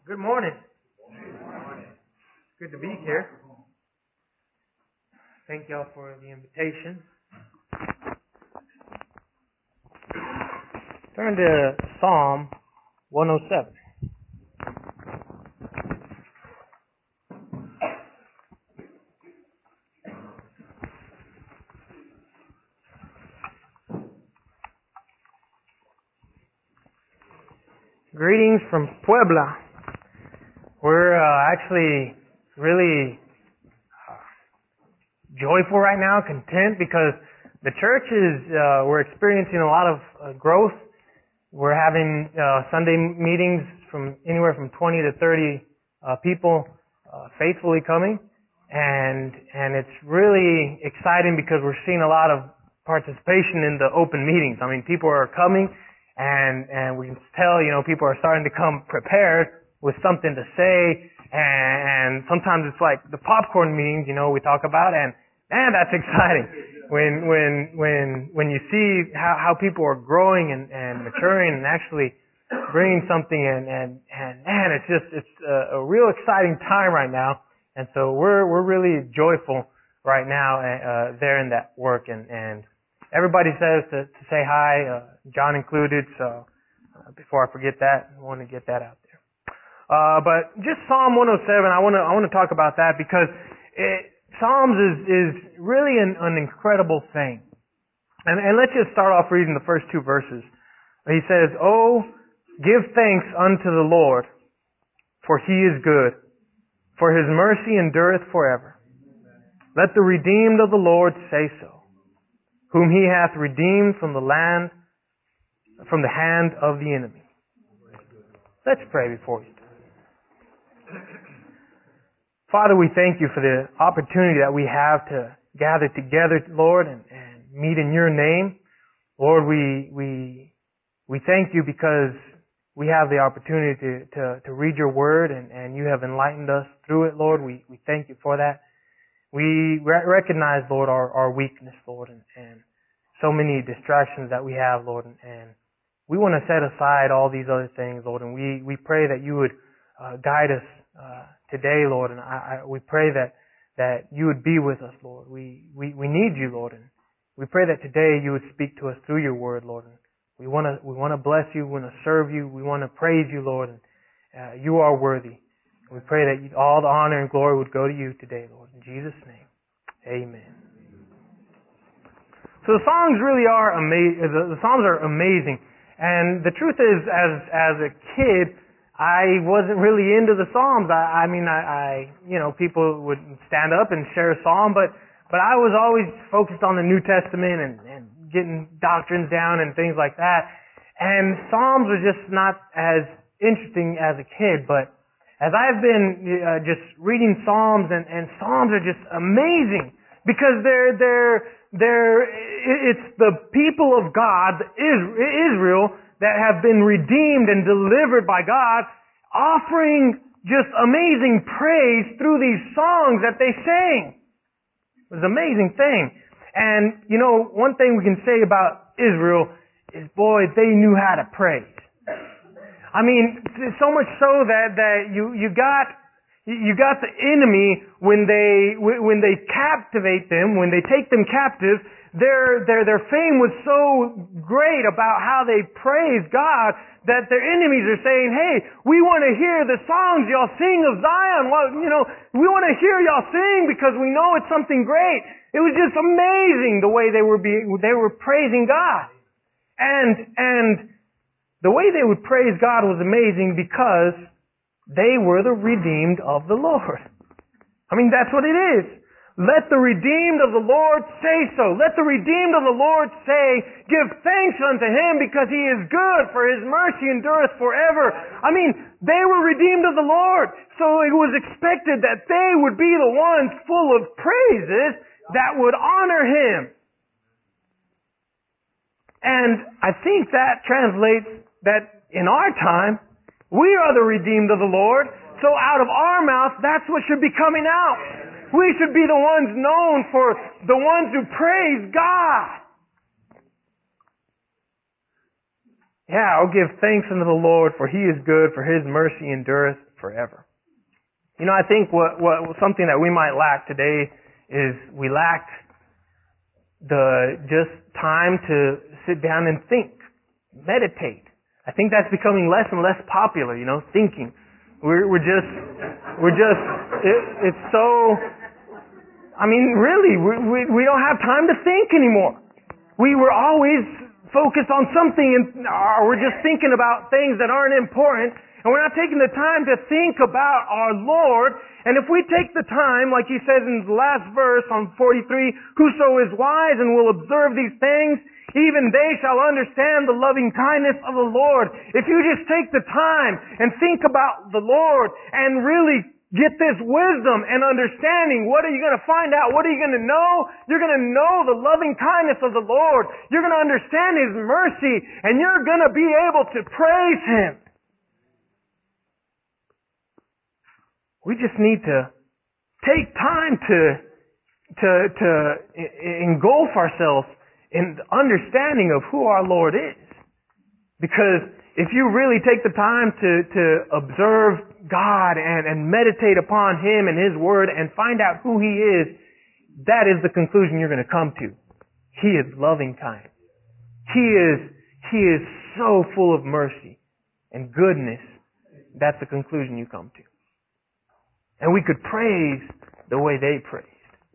Good morning. Good to be here. Thank y'all for the invitation. Turn to Psalm 107. Greetings from Puebla. We're actually really joyful right now, content, because the church we're experiencing a lot of growth. We're having Sunday meetings from anywhere from 20 to 30 people faithfully coming, and it's really exciting because we're seeing a lot of participation in the open meetings. I mean, people are coming, and we can tell, people are starting to come prepared with something to say, and sometimes it's like the popcorn meetings, we talk about, and that's exciting. When you see how people are growing and maturing and actually bringing something in, and man, it's a real exciting time right now, and so we're really joyful right now there in that work, and everybody says to say hi, John included, so before I forget that, I want to get that out there. But just Psalm 107, I want to talk about that because Psalms is really an incredible thing. And let's just start off reading the first two verses. He says, "Oh, give thanks unto the Lord, for He is good, for His mercy endureth forever. Let the redeemed of the Lord say so, whom He hath redeemed from the hand of the enemy." Let's pray before we start. Father, we thank you for the opportunity that we have to gather together, Lord, and meet in your name. Lord, we thank you because we have the opportunity to read your word, and you have enlightened us through it, Lord. We thank you for that. We recognize, Lord, our weakness, Lord, and so many distractions that we have, Lord, and we want to set aside all these other things, Lord, and we pray that you would guide us today, Lord, and we pray that you would be with us, Lord. We need you, Lord, and we pray that today you would speak to us through your word, Lord. And we want to bless you, we want to serve you, we want to praise you, Lord, and you are worthy. We pray that all the honor and glory would go to you today, Lord. In Jesus' name, amen. So the songs really are amazing. The Psalms are amazing, and the truth is, as a kid, I wasn't really into the Psalms. I mean, people would stand up and share a psalm, but I was always focused on the New Testament and getting doctrines down and things like that. And Psalms were just not as interesting as a kid, but as I've been just reading Psalms, and Psalms are just amazing because it's the people of God, Israel, that have been redeemed and delivered by God, offering just amazing praise through these songs that they sing. It was an amazing thing. And, one thing we can say about Israel is, boy, they knew how to praise. I mean, so much so that you got the enemy when they captivate them, when they take them captive. Their fame was so great about how they praised God that their enemies are saying, "Hey, we want to hear the songs y'all sing of Zion. Well, we want to hear y'all sing because we know it's something great." It was just amazing the way they were praising God, and the way they would praise God was amazing because they were the redeemed of the Lord. I mean, that's what it is. Let the redeemed of the Lord say so. Let the redeemed of the Lord say, "Give thanks unto Him because He is good, for His mercy endureth forever." I mean, they were redeemed of the Lord, so it was expected that they would be the ones full of praises that would honor Him. And I think that translates that in our time, we are the redeemed of the Lord, so out of our mouth, that's what should be coming out. We should be the ones known for the ones who praise God. Yeah, I'll give thanks unto the Lord, for He is good, for His mercy endureth forever. You know, I think what something that we might lack today is we lack the just time to sit down and think, meditate. I think that's becoming less and less popular, you know, thinking. It's so, I mean, really, we don't have time to think anymore. We were always focused on something, and we're just thinking about things that aren't important, and we're not taking the time to think about our Lord. And if we take the time, like He says in the last verse on 43, whoso is wise and will observe these things, even they shall understand the loving kindness of the Lord. If you just take the time and think about the Lord and really get this wisdom and understanding, what are you going to find out? What are you going to know? You're going to know the loving kindness of the Lord. You're going to understand His mercy, and you're going to be able to praise Him. We just need to take time to engulf ourselves in the understanding of who our Lord is. Because if you really take the time to observe God and meditate upon Him and His Word and find out who He is, that is the conclusion you're going to come to. He is loving kind. He is so full of mercy and goodness. That's the conclusion you come to. And we could praise the way they praised.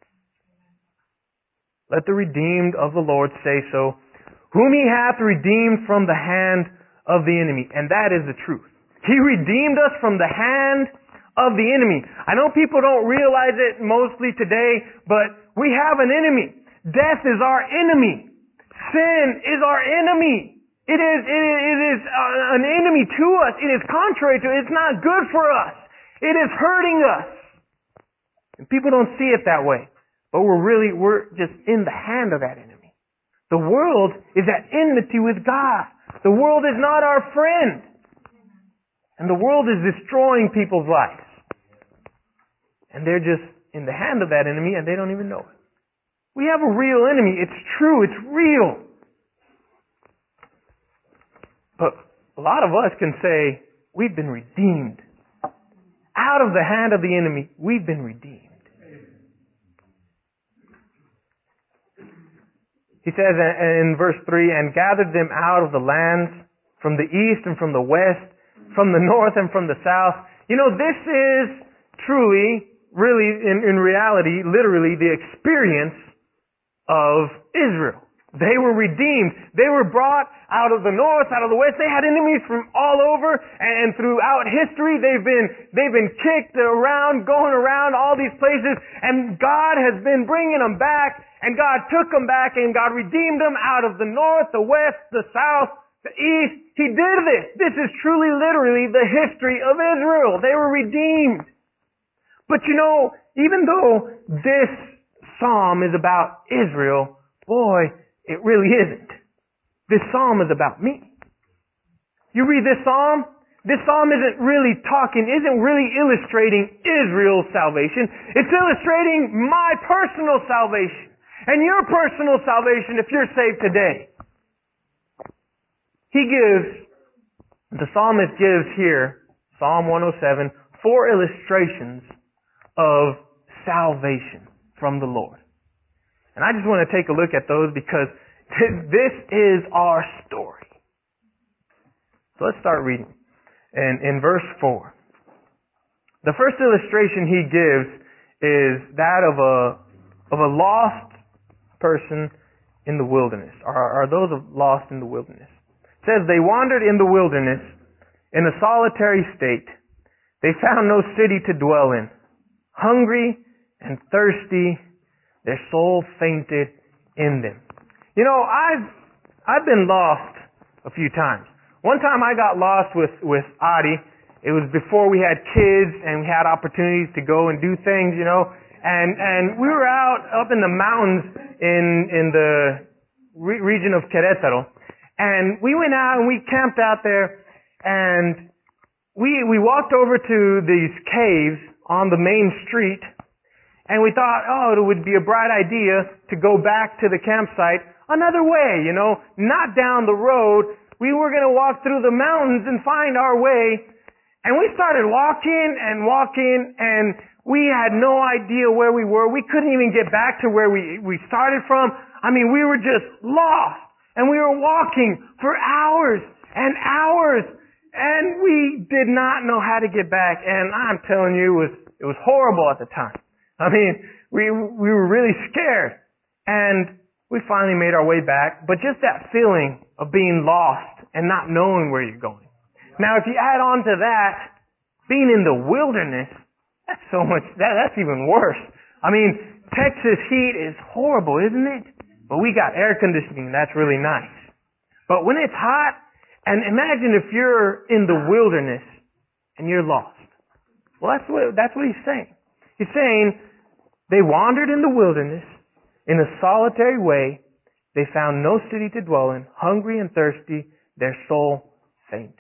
Let the redeemed of the Lord say so, whom He hath redeemed from the hand of the enemy. And that is the truth. He redeemed us from the hand of the enemy. I know people don't realize it mostly today, but we have an enemy. Death is our enemy. Sin is our enemy. It is an enemy to us. It is contrary to us. It's not good for us. It is hurting us. And people don't see it that way. But we're just in the hand of that enemy. The world is at enmity with God. The world is not our friend. And the world is destroying people's lives. And they're just in the hand of that enemy and they don't even know it. We have a real enemy. It's true. It's real. But a lot of us can say, we've been redeemed. Out of the hand of the enemy, we've been redeemed. He says in verse 3, and gathered them out of the lands from the east and from the west, from the north and from the south. You know, this is truly, really, in reality, literally, the experience of Israel. They were redeemed. They were brought out of the north, out of the west. They had enemies from all over, and throughout history, they've been kicked around, going around all these places, and God has been bringing them back, and God took them back, and God redeemed them out of the north, the west, the south, the east. He did this. This is truly, literally the history of Israel. They were redeemed. But you know, even though this psalm is about Israel, boy, it really isn't. This psalm is about me. You read this psalm isn't really illustrating Israel's salvation. It's illustrating my personal salvation and your personal salvation if you're saved today. The psalmist gives here, Psalm 107, 4 illustrations of salvation from the Lord. And I just want to take a look at those because this is our story. So let's start reading. And in verse 4, the first illustration he gives is that of a lost person in the wilderness, or those lost in the wilderness. It says, they wandered in the wilderness in a solitary state. They found no city to dwell in. Hungry and thirsty, their soul fainted in them. You know, I've been lost a few times. One time I got lost with Adi. It was before we had kids and we had opportunities to go and do things, you know. And we were up in the mountains in the region of Querétaro. And we went out and we camped out there, and we walked over to these caves on the main street. And we thought, it would be a bright idea to go back to the campsite another way, you know, not down the road, we were going to walk through the mountains and find our way. And we started walking, and we had no idea where we were. We couldn't even get back to where we started from. I mean, we were just lost. And we were walking for hours and hours, and we did not know how to get back. And I'm telling you, it was horrible at the time. I mean, we were really scared. And we finally made our way back. But just that feeling of being lost and not knowing where you're going. Now, if you add on to that, being in the wilderness, that's even worse. I mean, Texas heat is horrible, isn't it? But we got air conditioning. That's really nice. But when it's hot, and imagine if you're in the wilderness and you're lost. Well, that's what he's saying. He's saying they wandered in the wilderness in a solitary way. They found no city to dwell in, hungry and thirsty. Their soul fainted.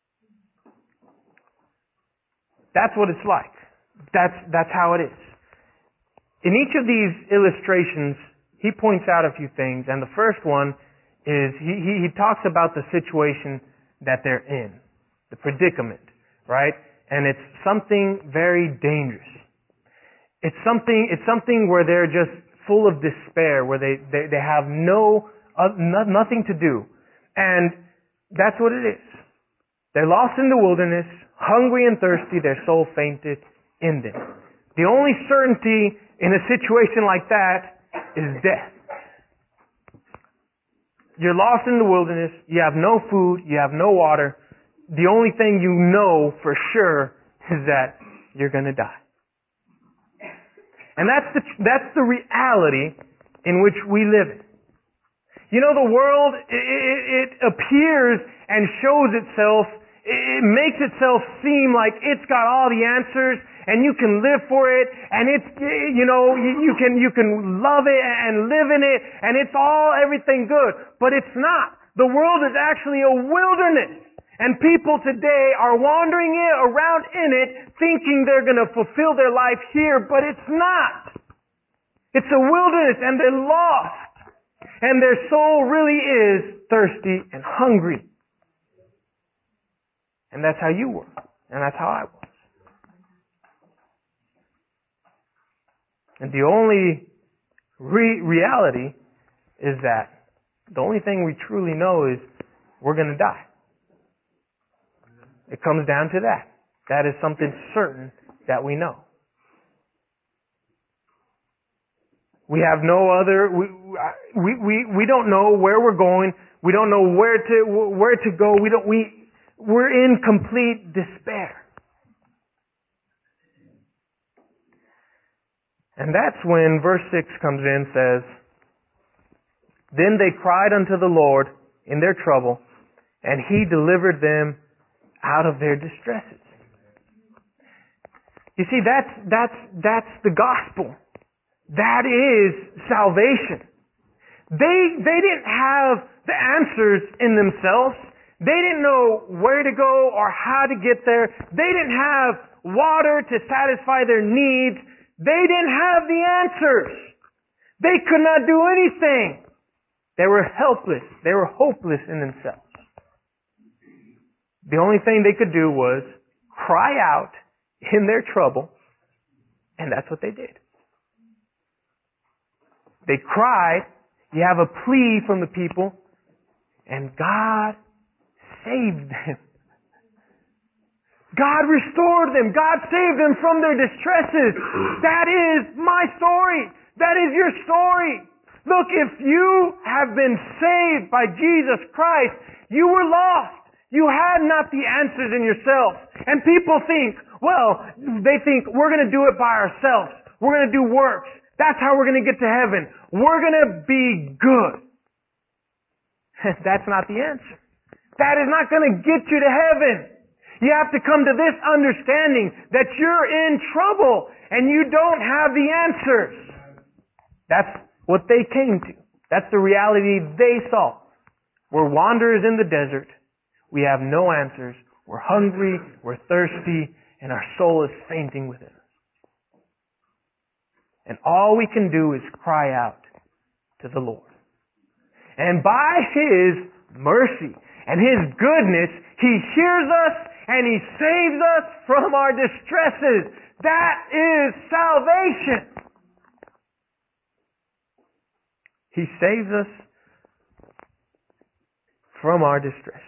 That's what it's like. That's how it is. In each of these illustrations, he points out a few things, and the first one is he talks about the situation that they're in, the predicament, right? And it's something very dangerous. It's something where they're just full of despair, where they have nothing to do, and that's what it is. They're lost in the wilderness, hungry and thirsty, their soul fainted in them. The only certainty in a situation like that is death. You're lost in the wilderness, you have no food, you have no water. The only thing you know for sure is that you're going to die. And that's the reality in which we live in. You know, the world, it appears and shows itself, it makes itself seem like it's got all the answers and you can live for it and it's, you know, you can love it and live in it and it's all everything good. But it's not. The world is actually a wilderness. And people today are wandering around in it thinking they're going to fulfill their life here, but it's not. It's a wilderness and they're lost. And their soul really is thirsty and hungry. And that's how you were. And that's how I was. And the only reality is that the only thing we truly know is we're going to die. It comes down to that. That is something certain that we know. We have no other, we don't know where we're going. We don't know where to go. We're in complete despair. And that's when verse 6 comes in and says, Then they cried unto the Lord in their trouble, and He delivered them out of their distresses. You see, that's the gospel. That is salvation. They didn't have the answers in themselves. They didn't know where to go or how to get there. They didn't have water to satisfy their needs. They didn't have the answers. They could not do anything. They were helpless. They were hopeless in themselves. The only thing they could do was cry out in their trouble, and that's what they did. They cried. You have a plea from the people, and God saved them. God restored them. God saved them from their distresses. That is my story. That is your story. Look, if you have been saved by Jesus Christ, you were lost. You had not the answers in yourself. And people think, they think we're going to do it by ourselves. We're going to do works. That's how we're going to get to heaven. We're going to be good. That's not the answer. That is not going to get you to heaven. You have to come to this understanding that you're in trouble and you don't have the answers. That's what they came to. That's the reality they saw. We're wanderers in the desert. We have no answers. We're hungry. We're thirsty. And our soul is fainting within us. And all we can do is cry out to the Lord. And by His mercy and His goodness, He hears us and He saves us from our distresses. That is salvation. He saves us from our distresses.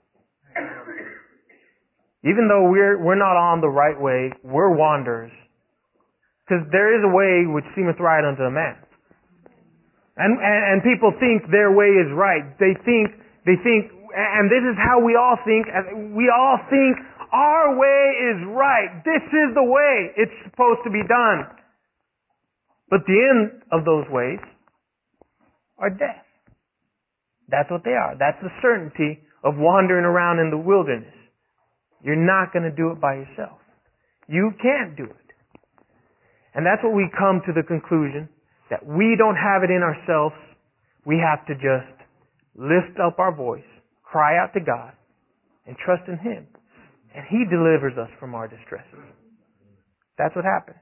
Even though we're not on the right way, we're wanderers. Because there is a way which seemeth right unto a man. And people think their way is right. They think, and this is how we all think. We all think our way is right. This is the way it's supposed to be done. But the end of those ways are death. That's what they are. That's the certainty of wandering around in the wilderness. You're not going to do it by yourself. You can't do it. And that's what we come to the conclusion, that we don't have it in ourselves. We have to just lift up our voice, cry out to God, and trust in Him. And He delivers us from our distresses. That's what happened.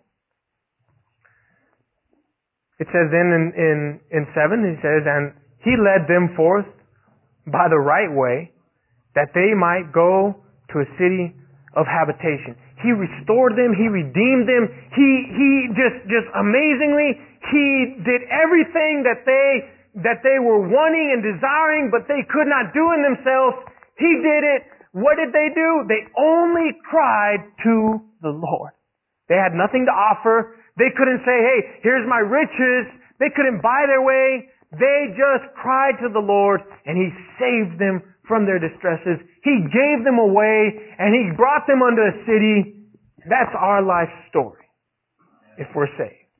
It says then in 7, He says, and He led them forth by the right way, that they might go to a city of habitation. He restored them. He redeemed them. He just amazingly, He did everything that they were wanting and desiring, but they could not do in themselves. He did it. What did they do? They only cried to the Lord. They had nothing to offer. They couldn't say, hey, here's my riches. They couldn't buy their way. They just cried to the Lord, and He saved them from their distresses. He gave them away, and He brought them unto a city. That's our life story, if we're saved.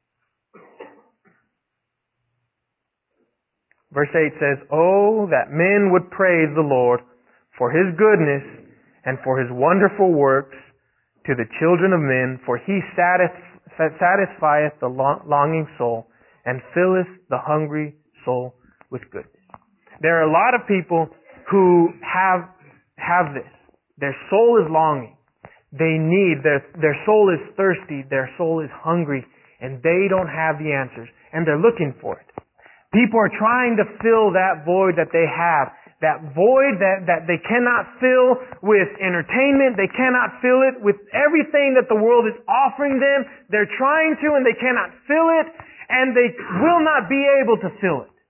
Verse 8 says, oh, that men would praise the Lord for His goodness and for His wonderful works to the children of men, for He satisfieth the longing soul and filleth the hungry soul with goodness. There are a lot of people who have this. Their soul is longing. They need, their soul is thirsty, their soul is hungry, and they don't have the answers, and they're looking for it. People are trying to fill that void that they have. That void that they cannot fill with entertainment. They cannot fill it with everything that the world is offering them. They're trying to, and they cannot fill it, and they will not be able to fill it.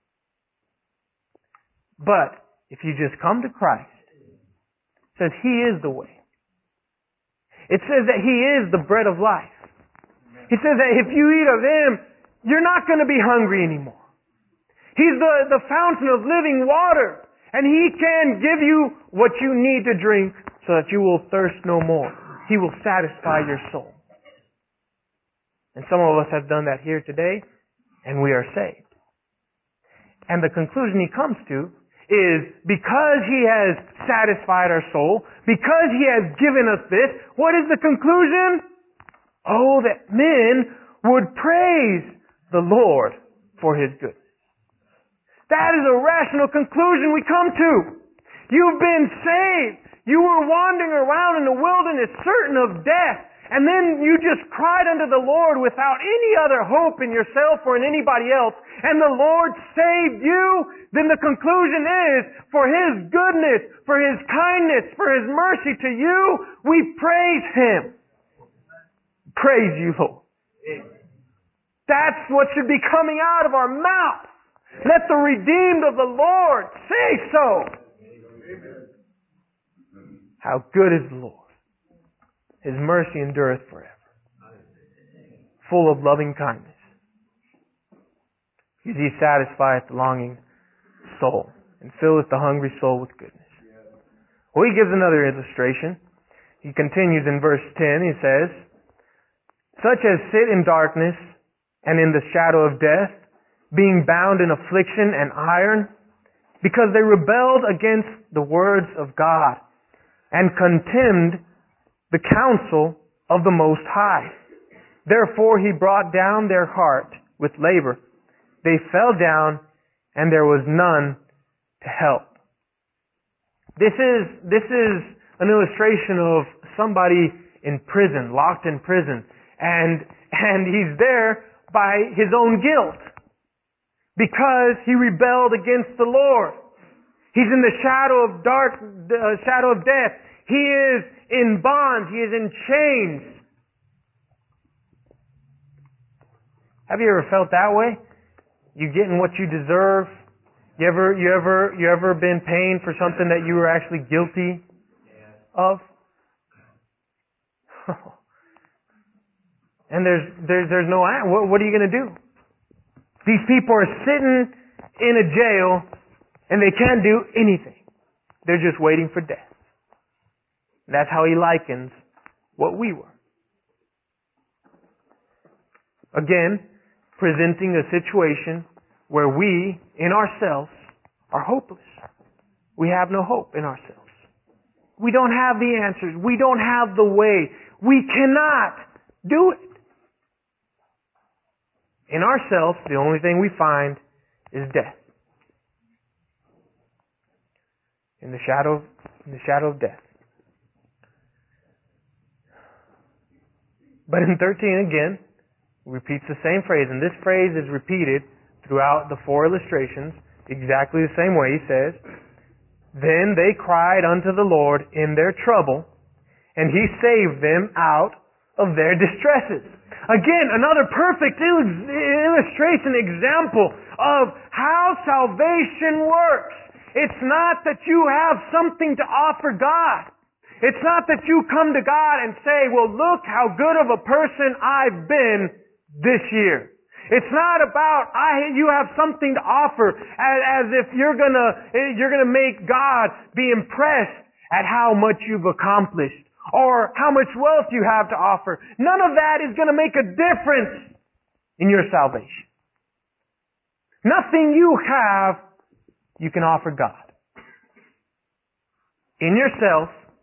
But if you just come to Christ, it says He is the way. It says that He is the bread of life. He says that if you eat of Him, you're not going to be hungry anymore. He's the fountain of living water. And He can give you what you need to drink so that you will thirst no more. He will satisfy your soul. And some of us have done that here today, and we are saved. And the conclusion he comes to is because He has satisfied our soul, because He has given us this, what is the conclusion? Oh, that men would praise the Lord for His goodness. That is a rational conclusion we come to. You've been saved. You were wandering around in the wilderness certain of death. And then you just cried unto the Lord without any other hope in yourself or in anybody else. And the Lord saved you. Then the conclusion is, for His goodness, for His kindness, for His mercy to you, we praise Him. Praise you, Lord. That's what should be coming out of our mouth. Let the redeemed of the Lord say so. How good is the Lord. His mercy endureth forever. Full of loving kindness. He satisfieth the longing soul and filleth the hungry soul with goodness. Well, he gives another illustration. He continues in verse 10. He says, such as sit in darkness and in the shadow of death, being bound in affliction and iron, because they rebelled against the words of God and contemned the counsel of the Most High. Therefore He brought down their heart with labor. They fell down, and there was none to help. This is an illustration of somebody in prison, locked in prison, and he's there by his own guilt because he rebelled against the Lord. He's in the shadow of shadow of death. He is in bonds. He is in chains. Have you ever felt that way? You getting what you deserve? You ever been paying for something that you were actually guilty of? And there's no answer. What are you going to do? These people are sitting in a jail and they can't do anything. They're just waiting for death. That's how he likens what we were. Again, presenting a situation where we, in ourselves, are hopeless. We have no hope in ourselves. We don't have the answers. We don't have the way. We cannot do it. In ourselves, the only thing we find is death. In the shadow of death. But in 13 again, repeats the same phrase, and this phrase is repeated throughout the 4 illustrations, exactly the same way. He says, "Then they cried unto the Lord in their trouble, and He saved them out of their distresses." Again, another perfect illustration, example of how salvation works. It's not that you have something to offer God. It's not that you come to God and say, well, look how good of a person I've been this year. It's not about you have something to offer as if you're gonna make God be impressed at how much you've accomplished or how much wealth you have to offer. None of that is going to make a difference in your salvation. Nothing you have you can offer God. In yourself,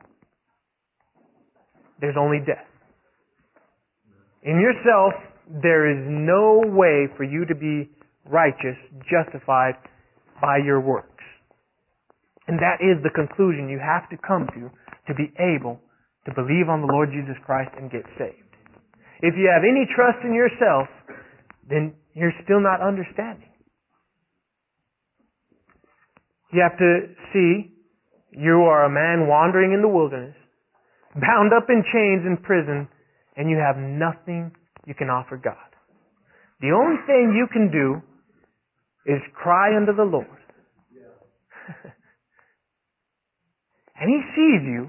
there's only death. In yourself, there is no way for you to be righteous, justified by your works. And that is the conclusion you have to come to be able to believe on the Lord Jesus Christ and get saved. If you have any trust in yourself, then you're still not understanding. You have to see you are a man wandering in the wilderness, bound up in chains in prison, and you have nothing you can offer God. The only thing you can do is cry unto the Lord. And He sees you,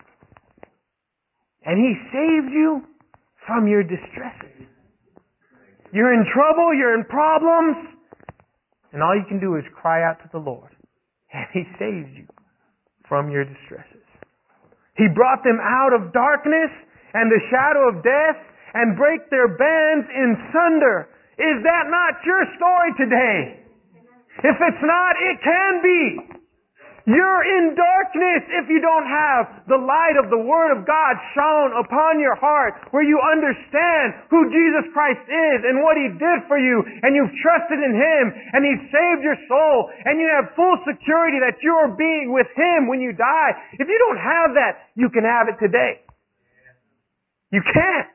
and He saves you from your distresses. You're in trouble, you're in problems, and all you can do is cry out to the Lord, and He saves you from your distresses. He brought them out of darkness and the shadow of death and break their bands in sunder. Is that not your story today? If it's not, it can be. You're in darkness if you don't have the light of the Word of God shone upon your heart, where you understand who Jesus Christ is and what He did for you, and you've trusted in Him, and He saved your soul, and you have full security that you're being with Him when you die. If you don't have that, you can have it today. You can't.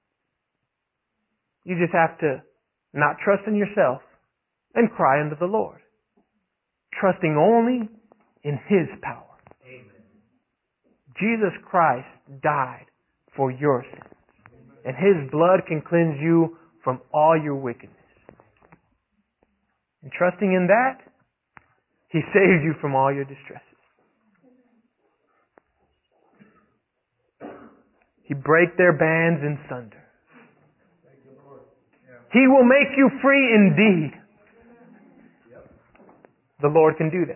You just have to not trust in yourself and cry unto the Lord, trusting only in His power. Amen. Jesus Christ died for your sins, and His blood can cleanse you from all your wickedness. And trusting in that, He saves you from all your distresses. He break their bands in sunder. He will make you free indeed. The Lord can do that.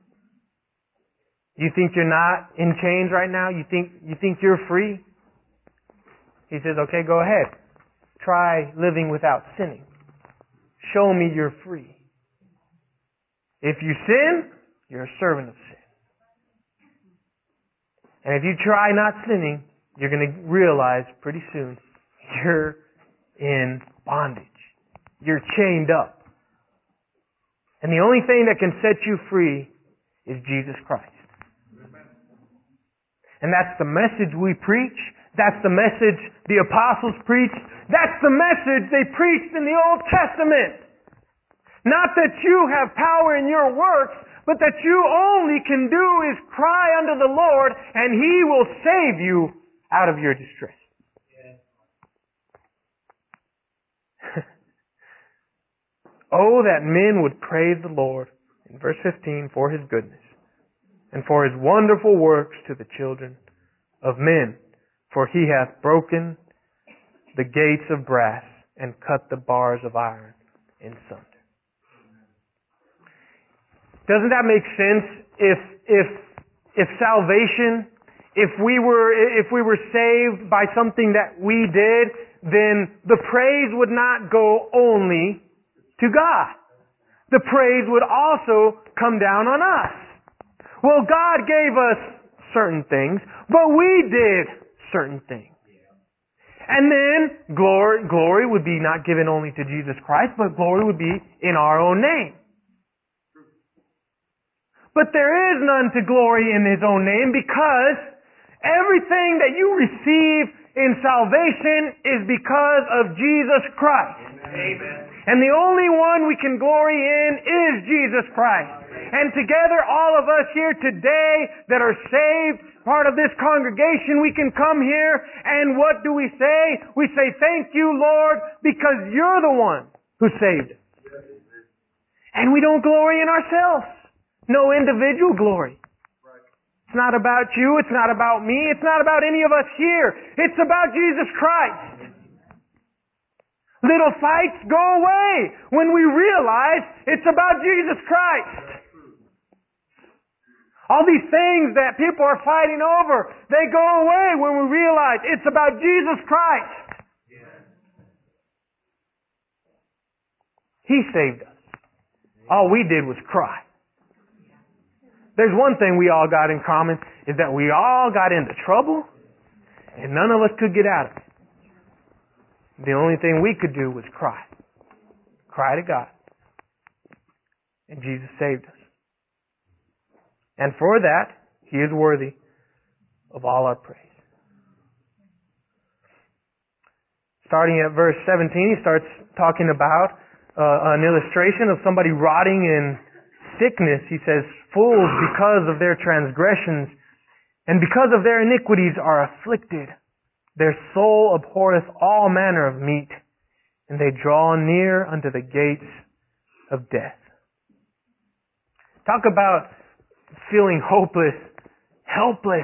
You think you're not in chains right now? You think you're free? He says, okay, go ahead. Try living without sinning. Show me you're free. If you sin, you're a servant of sin. And if you try not sinning, you're going to realize pretty soon you're in bondage. You're chained up. And the only thing that can set you free is Jesus Christ. And that's the message we preach. That's the message the apostles preached. That's the message they preached in the Old Testament. Not that you have power in your works, but that you only can do is cry unto the Lord, and He will save you out of your distress. Oh, that men would praise the Lord, in verse 15, for His goodness, and for His wonderful works to the children of men. For He hath broken the gates of brass, and cut the bars of iron in sunder. Doesn't that make sense? If salvation, if we were saved by something that we did, then the praise would not go only to God. The praise would also come down on us. Well, God gave us certain things, but we did certain things. And then glory would be not given only to Jesus Christ, but glory would be in our own name. But there is none to glory in His own name, because everything that you receive in salvation is because of Jesus Christ. Amen. And the only one we can glory in is Jesus Christ. And together, all of us here today that are saved, part of this congregation, we can come here, and what do we say? We say, thank you, Lord, because you're the one who saved us. And we don't glory in ourselves. No individual glory. It's not about you. It's not about me. It's not about any of us here. It's about Jesus Christ. Little fights go away when we realize it's about Jesus Christ. All these things that people are fighting over, they go away when we realize it's about Jesus Christ. He saved us. All we did was cry. There's one thing we all got in common, is that we all got into trouble, and none of us could get out of it. The only thing we could do was cry. Cry to God. And Jesus saved us. And for that, He is worthy of all our praise. Starting at verse 17, He starts talking about an illustration of somebody rotting in sickness. He says, fools, because of their transgressions and because of their iniquities are afflicted. Their soul abhorreth all manner of meat, and they draw near unto the gates of death. Talk about feeling hopeless, helpless,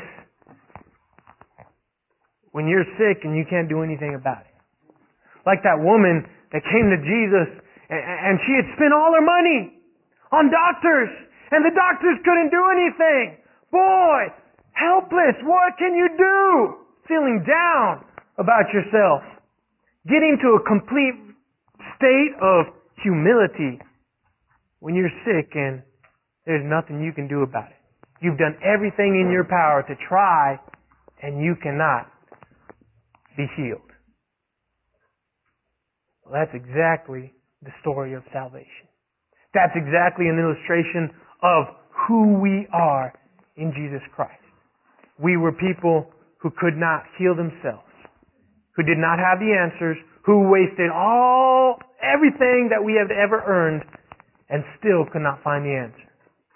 when you're sick and you can't do anything about it. Like that woman that came to Jesus, and she had spent all her money on doctors, and the doctors couldn't do anything. Boy, helpless, what can you do? Feeling down about yourself. Getting to a complete state of humility when you're sick and there's nothing you can do about it. You've done everything in your power to try, and you cannot be healed. Well, that's exactly the story of salvation. That's exactly an illustration of who we are in Jesus Christ. We were people who could not heal themselves, who did not have the answers, who wasted everything that we have ever earned and still could not find the answer.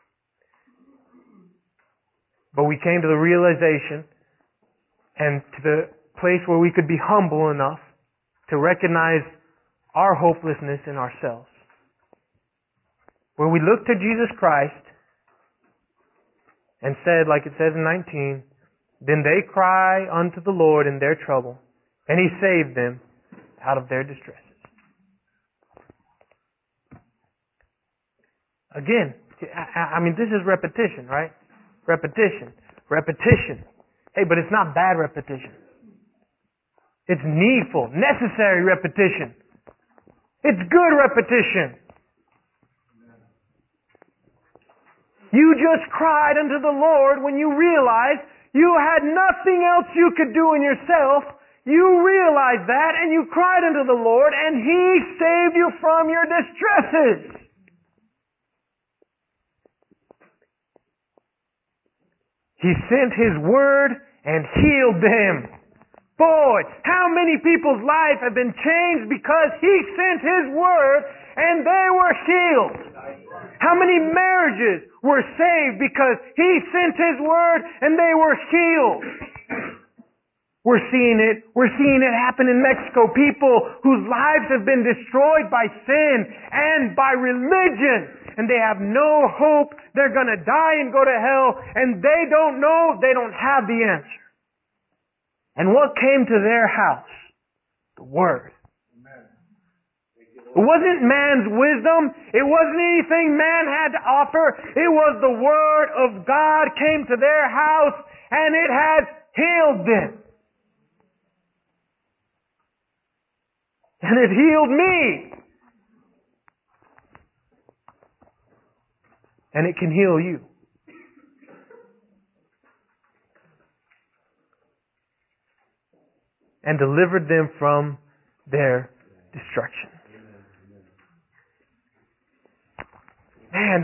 But we came to the realization and to the place where we could be humble enough to recognize our hopelessness in ourselves. Where we looked to Jesus Christ and said, like it says in 19, then they cry unto the Lord in their trouble, and He saved them out of their distresses. Again, I mean, this is repetition, right? Repetition. Hey, but it's not bad repetition. It's needful, necessary repetition. It's good repetition. You just cried unto the Lord when you realized you had nothing else you could do in yourself. You realized that and you cried unto the Lord, and He saved you from your distresses. He sent His word and healed them. Boy, how many people's lives have been changed because He sent His word and they were healed. How many marriages were saved because He sent His word and they were healed? We're seeing it. We're seeing it happen in Mexico. People whose lives have been destroyed by sin and by religion. And they have no hope. They're going to die and go to hell. And they don't know. They don't have the answer. And what came to their house? The Word. It wasn't man's wisdom. It wasn't anything man had to offer. It was the Word of God came to their house and it has healed them. And it healed me. And it can heal you. And delivered them from their destruction. Man,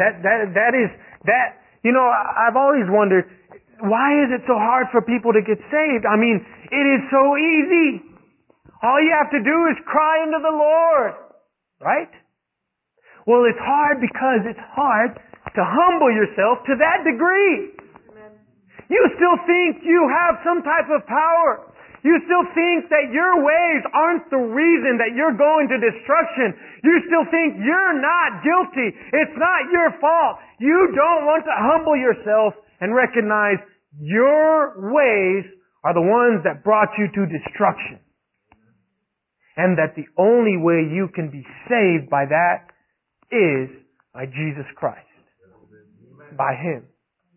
I've always wondered, why is it so hard for people to get saved? I mean, it is so easy. All you have to do is cry unto the Lord. Right? Well, it's hard because it's hard to humble yourself to that degree. You still think you have some type of power. You still think that your ways aren't the reason that you're going to destruction. You still think you're not guilty. It's not your fault. You don't want to humble yourself and recognize your ways are the ones that brought you to destruction. And that the only way you can be saved by that is by Jesus Christ. By Him.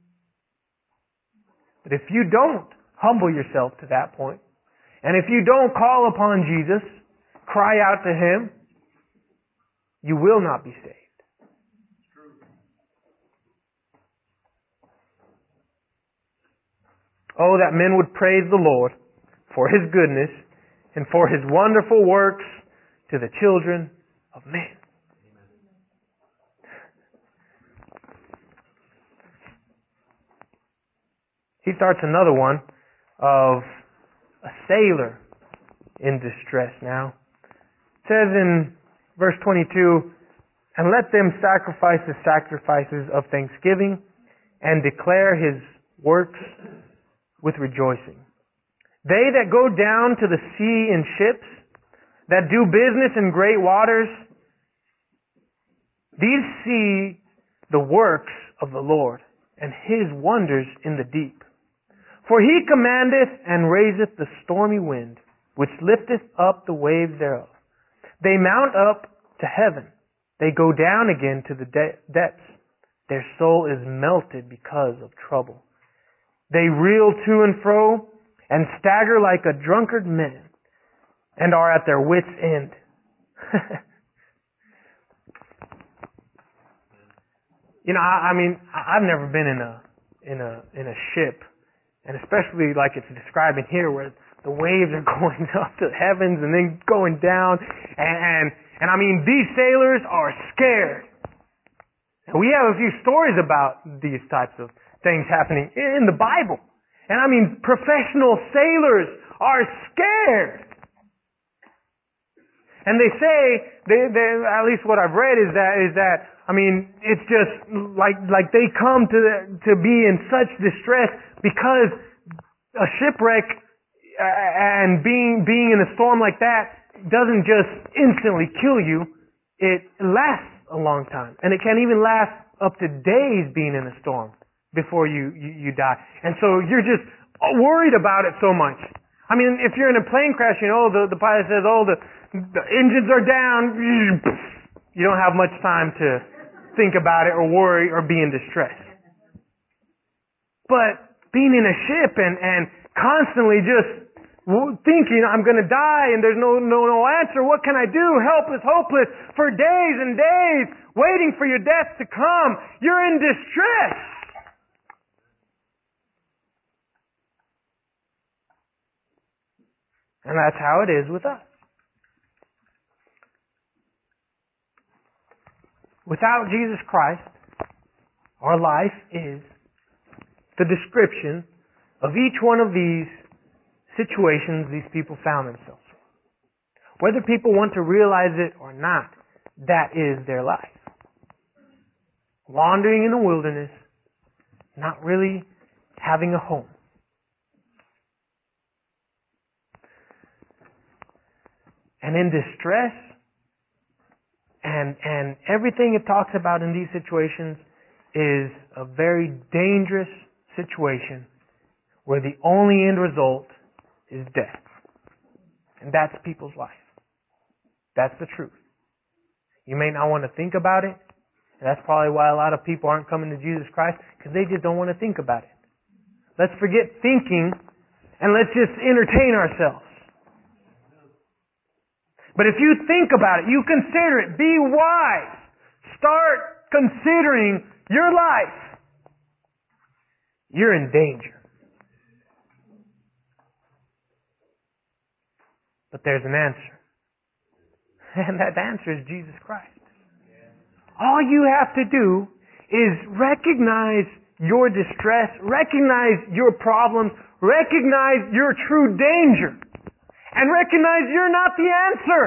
But if you don't humble yourself to that point, and if you don't call upon Jesus, cry out to Him, you will not be saved. Oh, that men would praise the Lord for His goodness and for His wonderful works to the children of men. He starts another one of a sailor in distress now. It says in verse 22, and let them sacrifice the sacrifices of thanksgiving and declare His works with rejoicing. They that go down to the sea in ships, that do business in great waters, these see the works of the Lord and His wonders in the deep. For He commandeth and raiseth the stormy wind, which lifteth up the waves thereof. They mount up to heaven. They go down again to the depths. Their soul is melted because of trouble. They reel to and fro and stagger like a drunkard man and are at their wits' end. I've never been in a ship. And especially like it's described in here where the waves are going up to the heavens and then going down. And these sailors are scared. And we have a few stories about these types of things happening in the Bible. And professional sailors are scared. And they say, at least what I've read is that it's just like they come to be in such distress because a shipwreck and being in a storm like that doesn't just instantly kill you. It lasts a long time. And it can even last up to days being in a storm before you die. And so you're just worried about it so much. If you're in a plane crash, the pilot says, the engines are down. You don't have much time to think about it or worry or be in distress. But being in a ship and constantly just thinking, I'm going to die and there's no answer. What can I do? Helpless, hopeless for days and days, waiting for your death to come. You're in distress. And that's how it is with us. Without Jesus Christ, our life is the description of each one of these situations these people found themselves in. Whether people want to realize it or not, that is their life. wandering in the wilderness, not really having a home. And in distress, and everything it talks about in these situations is a very dangerous situation where the only end result is death. And that's people's life. That's the truth. You may not want to think about it. And that's probably why a lot of people aren't coming to Jesus Christ, because they just don't want to think about it. Let's forget thinking and let's just entertain ourselves. But if you think about it, you consider it, be wise. Start considering your life. You're in danger. But there's an answer. And that answer is Jesus Christ. All you have to do is recognize your distress, recognize your problems, recognize your true danger, and recognize you're not the answer.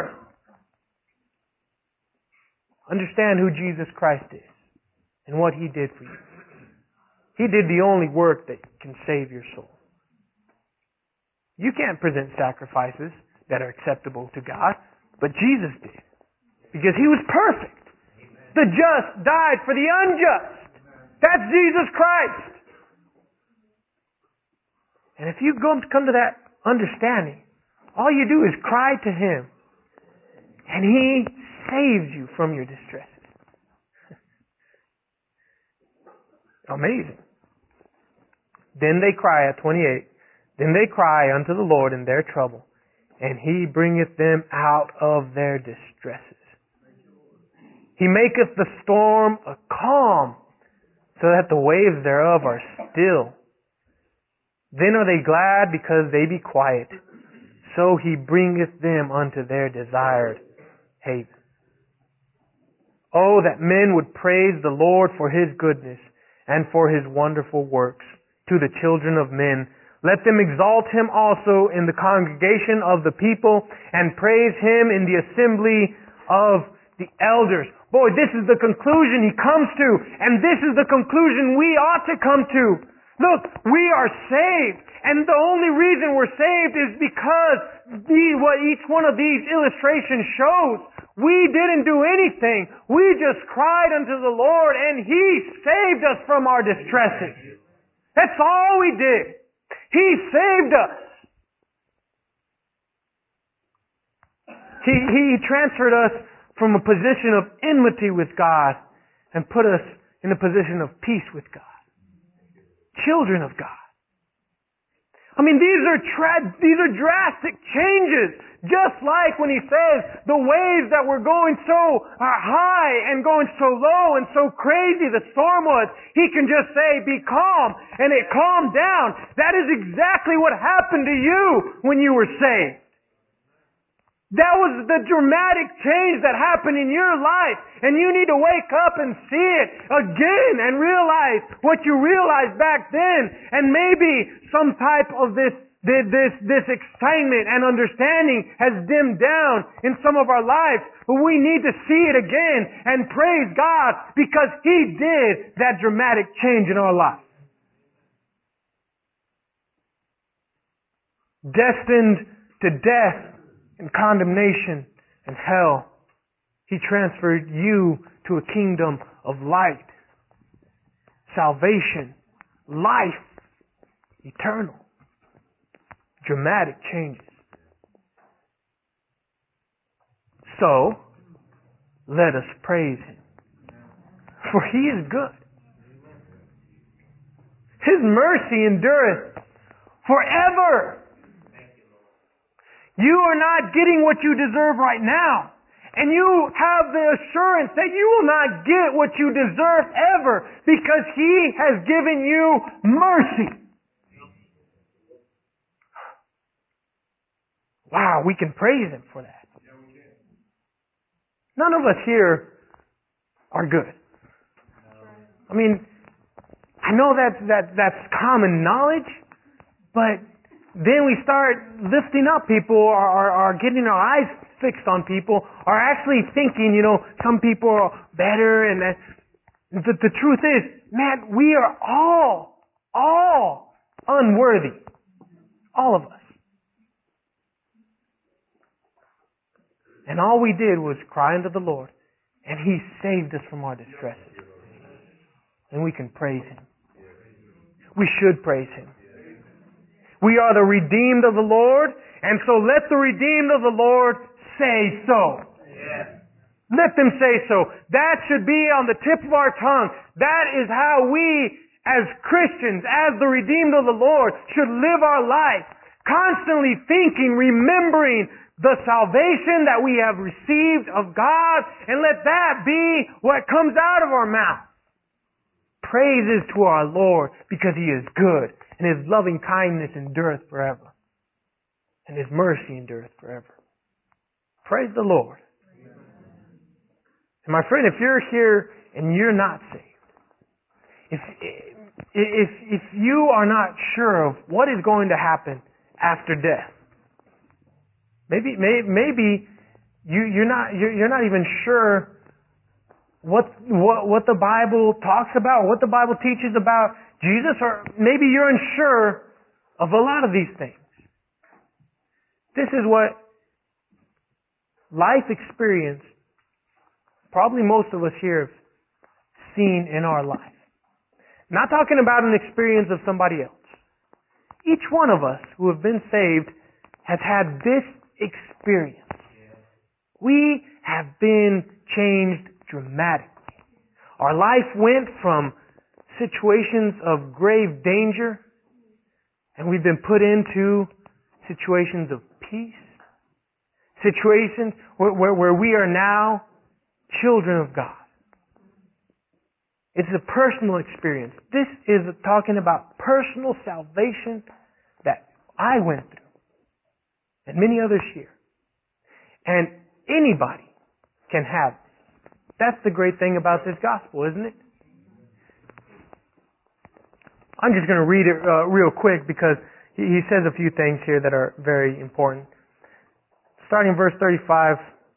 Understand who Jesus Christ is and what He did for you. He did the only work that can save your soul. You can't present sacrifices that are acceptable to God, but Jesus did. Because He was perfect. The just died for the unjust. That's Jesus Christ. And if you come to that understanding, all you do is cry to Him, and He saves you from your distresses. Amazing. Then they cry, at 28, then they cry unto the Lord in their trouble, and He bringeth them out of their distresses. He maketh the storm a calm, so that the waves thereof are still. Then are they glad because they be quiet. So He bringeth them unto their desired haven. Oh, that men would praise the Lord for His goodness and for His wonderful works to the children of men. Let them exalt Him also in the congregation of the people, and praise Him in the assembly of the elders. Boy, this is the conclusion he comes to, and this is the conclusion we ought to come to. Look, we are saved, and the only reason we're saved is because what each one of these illustrations shows. We didn't do anything. We just cried unto the Lord, and He saved us from our distresses. That's all we did. He saved us. He transferred us from a position of enmity with God and put us in a position of peace with God. Children of God. I mean, these are drastic changes. Just like when He says the waves that were going so high and going so low and so crazy the storm was, He can just say, be calm, and it calmed down. That is exactly what happened to you when you were saved. That was the dramatic change that happened in your life. And you need to wake up and see it again and realize what you realized back then. And maybe some type of this excitement and understanding has dimmed down in some of our lives. But we need to see it again and praise God because He did that dramatic change in our life. Destined to death and condemnation and hell, He transferred you to a kingdom of light, salvation, life, eternal. Dramatic changes. So, let us praise Him. For He is good. His mercy endureth forever. You are not getting what you deserve right now. And you have the assurance that you will not get what you deserve ever because He has given you mercy. Wow, we can praise Him for that. None of us here are good. I mean, I know that's common knowledge, but then we start lifting up people or getting our eyes fixed on people or actually thinking, some people are better and that. The truth is, man, we are all unworthy. All of us. And all we did was cry unto the Lord, and He saved us from our distresses. And we can praise Him. We should praise Him. We are the redeemed of the Lord, and so let the redeemed of the Lord say so. Yeah. Let them say so. That should be on the tip of our tongue. That is how we, as Christians, as the redeemed of the Lord, should live our life. Constantly thinking, remembering the salvation that we have received of God, and let that be what comes out of our mouth. Praises to our Lord, because He is good, and His loving kindness endureth forever, and His mercy endureth forever. Praise the Lord. And my friend, if you're here and you're not saved, if you are not sure of what is going to happen after death, maybe you're not even sure what the Bible talks about, what the Bible teaches about Jesus, or maybe you're unsure of a lot of these things. This is what life experience probably most of us here have seen in our life. Not talking about an experience of somebody else. Each one of us who have been saved has had this experience. We have been changed dramatically. Our life went from situations of grave danger, and we've been put into situations of peace. Situations where we are now children of God. It's a personal experience. This is talking about personal salvation that I went through, and many others here. And anybody can have this. That's the great thing about this gospel, isn't it? I'm just going to read it real quick because he says a few things here that are very important. Starting in verse 35,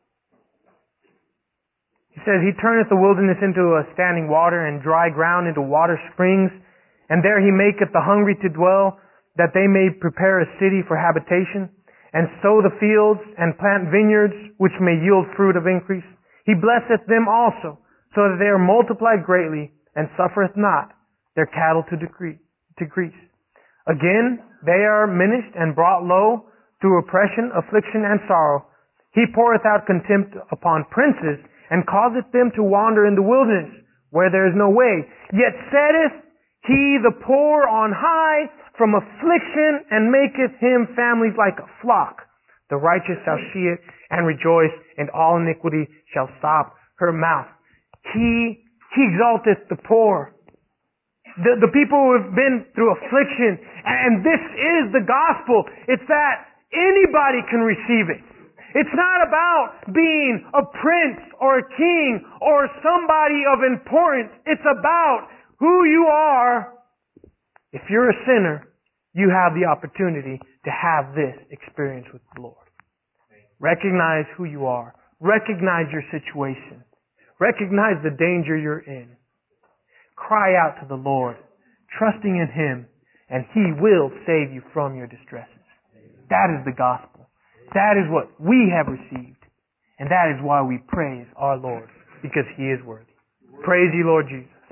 he says, He turneth the wilderness into a standing water, and dry ground into water springs. And there He maketh the hungry to dwell, that they may prepare a city for habitation, and sow the fields, and plant vineyards, which may yield fruit of increase. He blesseth them also, so that they are multiplied greatly, and suffereth not their cattle to decrease. Again, they are minished and brought low through oppression, affliction, and sorrow. He poureth out contempt upon princes, and causeth them to wander in the wilderness, where there is no way. Yet setteth He the poor on high from affliction, and maketh him families like a flock. The righteous shall see it and rejoice, and all iniquity shall stop her mouth. He exalteth the poor. The people who have been through affliction. And this is the gospel. It's that anybody can receive it. It's not about being a prince or a king or somebody of importance. It's about who you are. If you're a sinner, you have the opportunity to have this experience with the Lord. Recognize who you are. Recognize your situation. Recognize the danger you're in. Cry out to the Lord, trusting in Him, and He will save you from your distresses. That is the gospel. That is what we have received. And that is why we praise our Lord, because He is worthy. Praise ye, Lord Jesus.